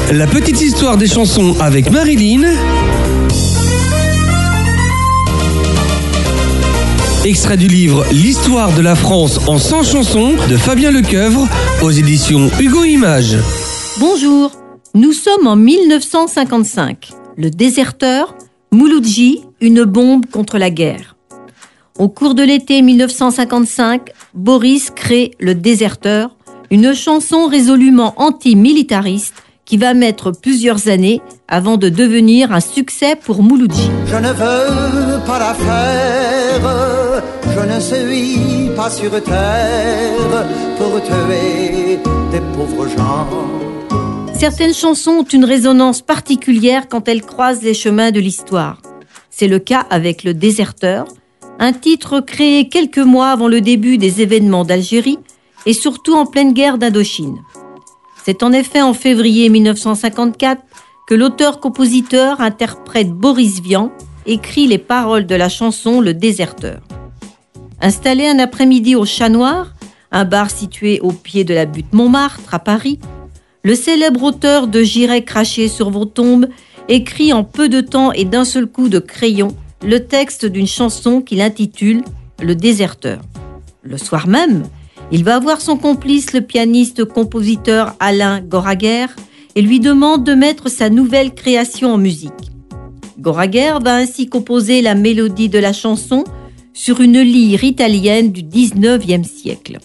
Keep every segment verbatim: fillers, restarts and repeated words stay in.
La petite histoire des chansons avec Marilyn. Extrait du livre L'histoire de la France en cent chansons de Fabien Lecoeuvre aux éditions Hugo Images. Bonjour, nous sommes en mille neuf cent cinquante-cinq. Le déserteur, Mouloudji, une bombe contre la guerre. Au cours de l'été mille neuf cent cinquante-cinq, Boris crée Le Déserteur, une chanson résolument anti-militariste qui va mettre plusieurs années avant de devenir un succès pour Mouloudji. Je ne veux pas la faire, je ne suis pas sur terre pour tuer des pauvres gens. Certaines chansons ont une résonance particulière quand elles croisent les chemins de l'histoire. C'est le cas avec Le Déserteur, un titre créé quelques mois avant le début des événements d'Algérie et surtout en pleine guerre d'Indochine. C'est en effet en février mille neuf cent cinquante-quatre que l'auteur-compositeur interprète Boris Vian écrit les paroles de la chanson Le Déserteur. Installé un après-midi au Chat Noir, un bar situé au pied de la butte Montmartre à Paris, le célèbre auteur de J'irai cracher sur vos tombes écrit en peu de temps et d'un seul coup de crayon le texte d'une chanson qu'il intitule Le Déserteur. Le soir même, il va voir son complice, le pianiste-compositeur Alain Goraguer, et lui demande de mettre sa nouvelle création en musique. Goraguer va ainsi composer la mélodie de la chanson sur une lyre italienne du dix-neuvième siècle.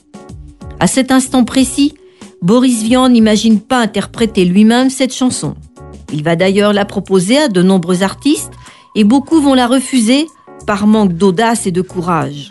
À cet instant précis, Boris Vian n'imagine pas interpréter lui-même cette chanson. Il va d'ailleurs la proposer à de nombreux artistes et beaucoup vont la refuser par manque d'audace et de courage.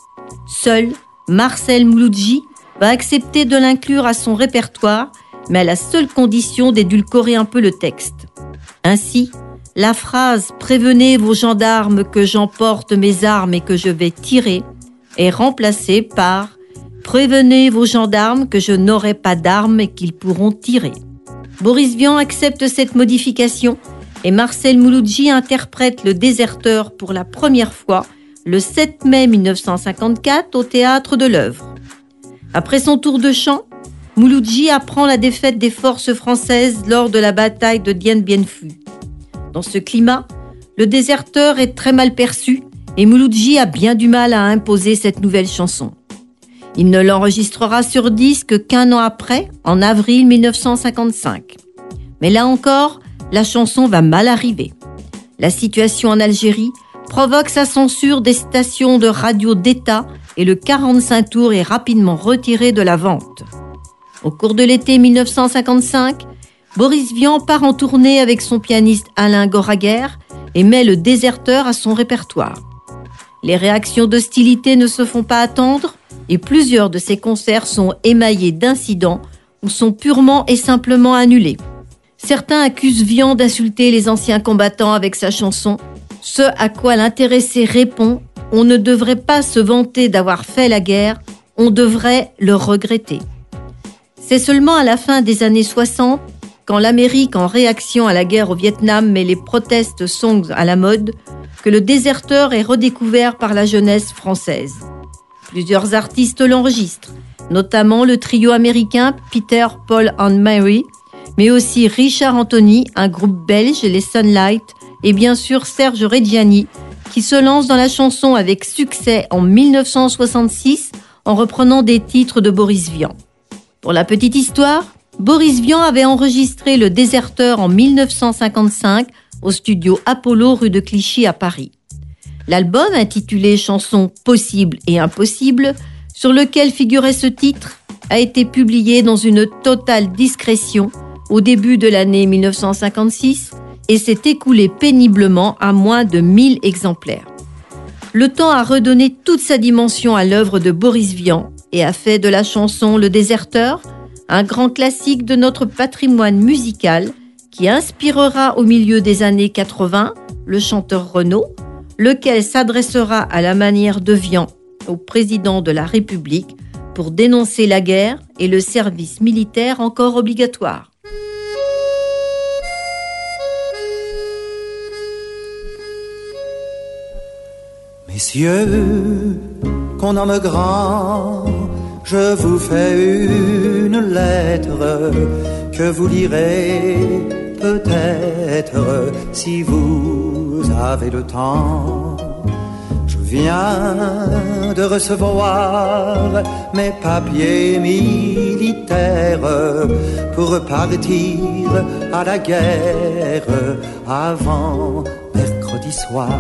Seul Marcel Mouloudji va accepter de l'inclure à son répertoire, mais à la seule condition d'édulcorer un peu le texte. Ainsi, la phrase « Prévenez vos gendarmes que j'emporte mes armes et que je vais tirer » est remplacée par « Prévenez vos gendarmes que je n'aurai pas d'armes et qu'ils pourront tirer ». Boris Vian accepte cette modification et Marcel Mouloudji interprète Le Déserteur pour la première fois le sept mai mille neuf cent cinquante-quatre au théâtre de l'Œuvre. Après son tour de chant, Mouloudji apprend la défaite des forces françaises lors de la bataille de Dien Bien Phu. Dans ce climat, Le Déserteur est très mal perçu et Mouloudji a bien du mal à imposer cette nouvelle chanson. Il ne l'enregistrera sur disque qu'un an après, en avril mille neuf cent cinquante-cinq. Mais là encore, la chanson va mal arriver. La situation en Algérie provoque sa censure des stations de radio d'État et le quarante-cinq tours est rapidement retiré de la vente. Au cours de l'été mille neuf cent cinquante-cinq, Boris Vian part en tournée avec son pianiste Alain Goraguer et met Le Déserteur à son répertoire. Les réactions d'hostilité ne se font pas attendre et plusieurs de ses concerts sont émaillés d'incidents ou sont purement et simplement annulés. Certains accusent Vian d'insulter les anciens combattants avec sa chanson, ce à quoi l'intéressé répond « On ne devrait pas se vanter d'avoir fait la guerre, on devrait le regretter ». C'est seulement à la fin des années soixante, quand l'Amérique, en réaction à la guerre au Vietnam, met les protest songs à la mode, que Le Déserteur est redécouvert par la jeunesse française. Plusieurs artistes l'enregistrent, notamment le trio américain Peter, Paul and Mary, mais aussi Richard Anthony, un groupe belge, les Sunlight, et bien sûr Serge Reggiani, qui se lance dans la chanson avec succès en mille neuf cent soixante-six en reprenant des titres de Boris Vian. Pour la petite histoire, Boris Vian avait enregistré Le Déserteur en mille neuf cent cinquante-cinq au studio Apollo rue de Clichy à Paris. L'album, intitulé Chansons possibles et impossibles, sur lequel figurait ce titre, a été publié dans une totale discrétion au début de l'année mille neuf cent cinquante-six et s'est écoulé péniblement à moins de mille exemplaires. Le temps a redonné toute sa dimension à l'œuvre de Boris Vian et a fait de la chanson Le Déserteur un grand classique de notre patrimoine musical qui inspirera au milieu des années quatre-vingts le chanteur Renaud, lequel s'adressera à la manière de Vian au président de la République pour dénoncer la guerre et le service militaire encore obligatoire. Messieurs, qu'on nomme grand, je vous fais une lettre que vous lirez peut-être si vous avez le temps. Je viens de recevoir mes papiers militaires pour partir à la guerre avant mercredi soir.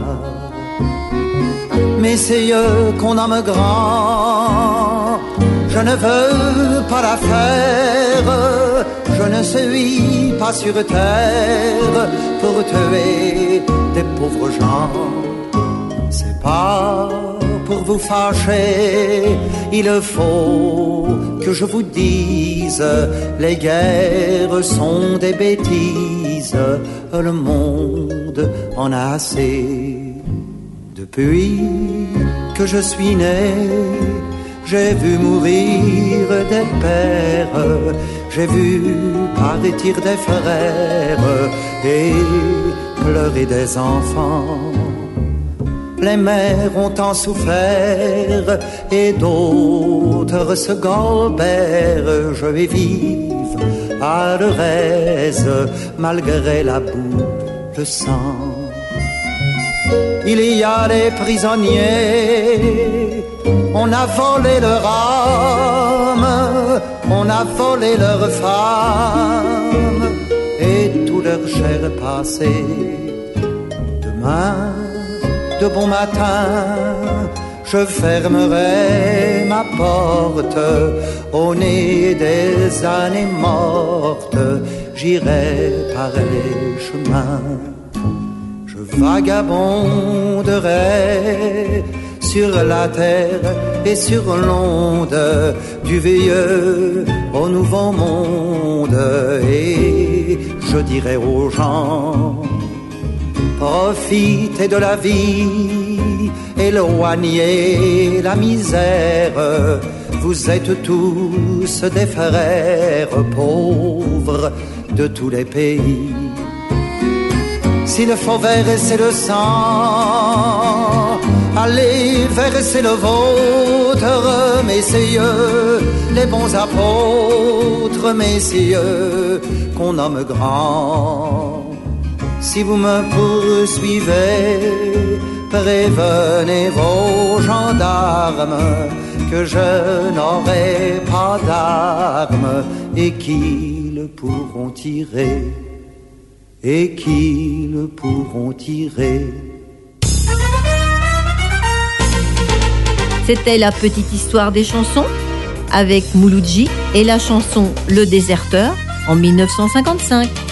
Messieurs, qu'on nomme grand, je ne veux pas la faire. Je ne suis pas sur terre pour tuer des pauvres gens. C'est pas pour vous fâcher, il faut que je vous dise, les guerres sont des bêtises, le monde en a assez. Depuis que je suis né, j'ai vu mourir des pères, j'ai vu partir des frères et pleurer des enfants. Les mères ont tant souffert et d'autres se gobèrent. Je vais vivre à leur aise malgré la boue, le sang. Il y a les prisonniers, on a volé leur âme, on a volé leurs femmes et tout leur chair passé. Demain, de bon matin, je fermerai ma porte au nez des années mortes. J'irai par les chemins, je vagabonderai sur la terre et sur l'onde, du vieux au nouveau monde. Et je dirai aux gens, profitez de la vie, éloignez la misère. Vous êtes tous des frères pauvres de tous les pays. S'il faut verser le sang, allez verser le vôtre, messieurs, les bons apôtres, messieurs, qu'on nomme grands. Si vous me poursuivez, prévenez vos gendarmes que je n'aurai pas d'armes et qu'ils pourront tirer, et qu'ils pourront tirer. C'était la petite histoire des chansons avec Mouloudji et la chanson Le Déserteur en mille neuf cent cinquante-cinq.